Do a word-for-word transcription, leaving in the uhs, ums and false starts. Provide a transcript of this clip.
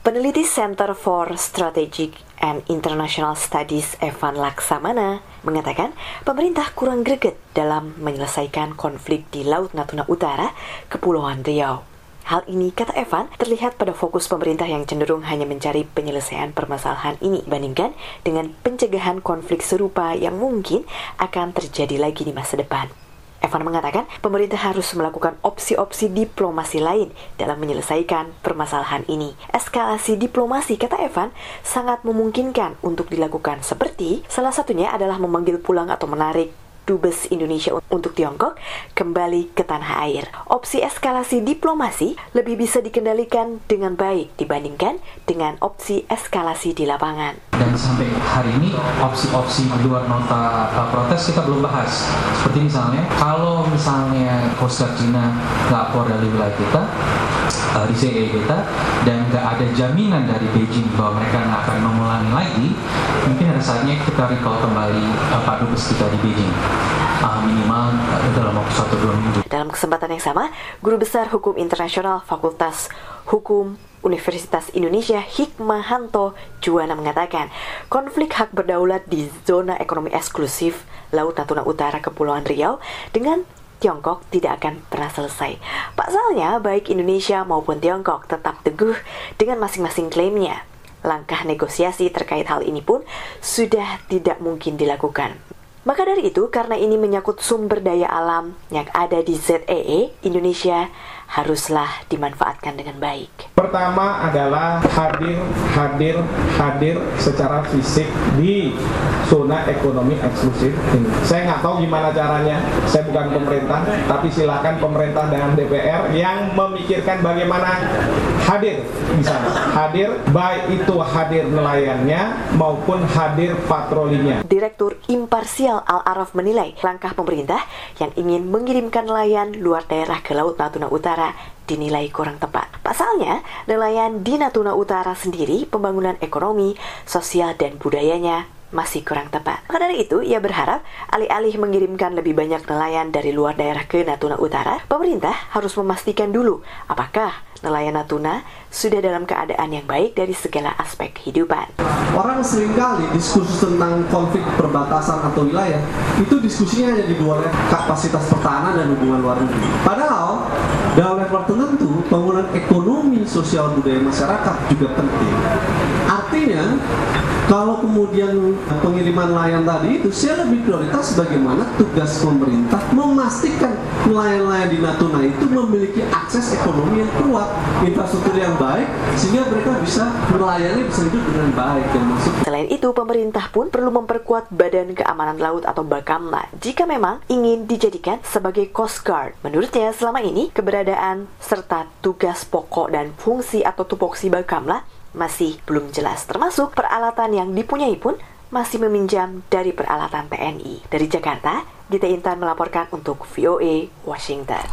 Peneliti Center for Strategic and International Studies Evan Laksamana mengatakan pemerintah kurang greget dalam menyelesaikan konflik di Laut Natuna Utara, Kepulauan Riau. Hal ini, kata Evan, terlihat pada fokus pemerintah yang cenderung hanya mencari penyelesaian permasalahan ini dibandingkan dengan pencegahan konflik serupa yang mungkin akan terjadi lagi di masa depan. Evan mengatakan pemerintah harus melakukan opsi-opsi diplomasi lain dalam menyelesaikan permasalahan ini. Eskalasi diplomasi, kata Evan, sangat memungkinkan untuk dilakukan, seperti salah satunya adalah memanggil pulang atau menarik Dubes Indonesia untuk Tiongkok kembali ke tanah air. Opsi eskalasi diplomasi lebih bisa dikendalikan dengan baik dibandingkan dengan opsi eskalasi di lapangan. Dan sampai hari ini opsi-opsi di luar nota uh, protes kita belum bahas. Seperti misalnya, kalau misalnya Coast Guard Cina nggak keluar dari wilayah kita, uh, di C E kita, dan nggak ada jaminan dari Beijing bahwa mereka nggak akan mengulangi lagi, mungkin ada saatnya kita recall kembali uh, Pak Dubes kita di Beijing. Uh, minimal uh, dalam waktu satu dua minggu. Dalam kesempatan yang sama, Guru Besar Hukum Internasional Fakultas Hukum Universitas Indonesia Hikmahanto Juwana mengatakan konflik hak berdaulat di zona ekonomi eksklusif Laut Natuna Utara Kepulauan Riau dengan Tiongkok tidak akan pernah selesai. Pasalnya, baik Indonesia maupun Tiongkok tetap teguh dengan masing-masing klaimnya. Langkah negosiasi terkait hal ini pun sudah tidak mungkin dilakukan. Maka dari itu, karena ini menyangkut sumber daya alam yang ada di Z E E, Indonesia haruslah dimanfaatkan dengan baik. Pertama adalah hadir, hadir, hadir secara fisik di zona ekonomi eksklusif ini. Saya nggak tahu gimana caranya, saya bukan pemerintah, tapi silakan pemerintah dan D P R yang memikirkan bagaimana hadir di sana. Hadir, baik itu hadir nelayannya maupun hadir patrolinya. Direktur Imparsial Al-Araf menilai langkah pemerintah yang ingin mengirimkan nelayan luar daerah ke Laut Natuna Utara dinilai kurang tepat. Pasalnya, nelayan di Natuna Utara sendiri pembangunan ekonomi, sosial, dan budayanya masih kurang tepat. Maka dari itu, ia berharap alih-alih mengirimkan lebih banyak nelayan dari luar daerah ke Natuna Utara, pemerintah harus memastikan dulu apakah nelayan Natuna sudah dalam keadaan yang baik dari segala aspek kehidupan. Orang seringkali diskusi tentang konflik perbatasan atau wilayah, itu diskusinya hanya di luar kapasitas pertahanan dan hubungan luar negeri. Padahal, dalam level tertentu, bangunan ekonomi, sosial, budaya masyarakat juga penting. Artinya, kalau kemudian pengiriman nelayan tadi itu, saya lebih prioritas bagaimana tugas pemerintah memastikan nelayan-nelayan di Natuna itu memiliki akses ekonomi yang kuat, infrastruktur yang baik, sehingga mereka bisa melayani, bisa hidup dengan baik. Dan masuk. Selain itu, pemerintah pun perlu memperkuat Badan Keamanan Laut atau Bakamla jika memang ingin dijadikan sebagai Coast Guard. Menurutnya, selama ini keberadaan serta tugas pokok dan fungsi atau tupoksi Bakamla masih belum jelas, termasuk peralatan yang dipunyai pun masih meminjam dari peralatan T N I. Dari Jakarta, Gita Intan melaporkan untuk V O A Washington.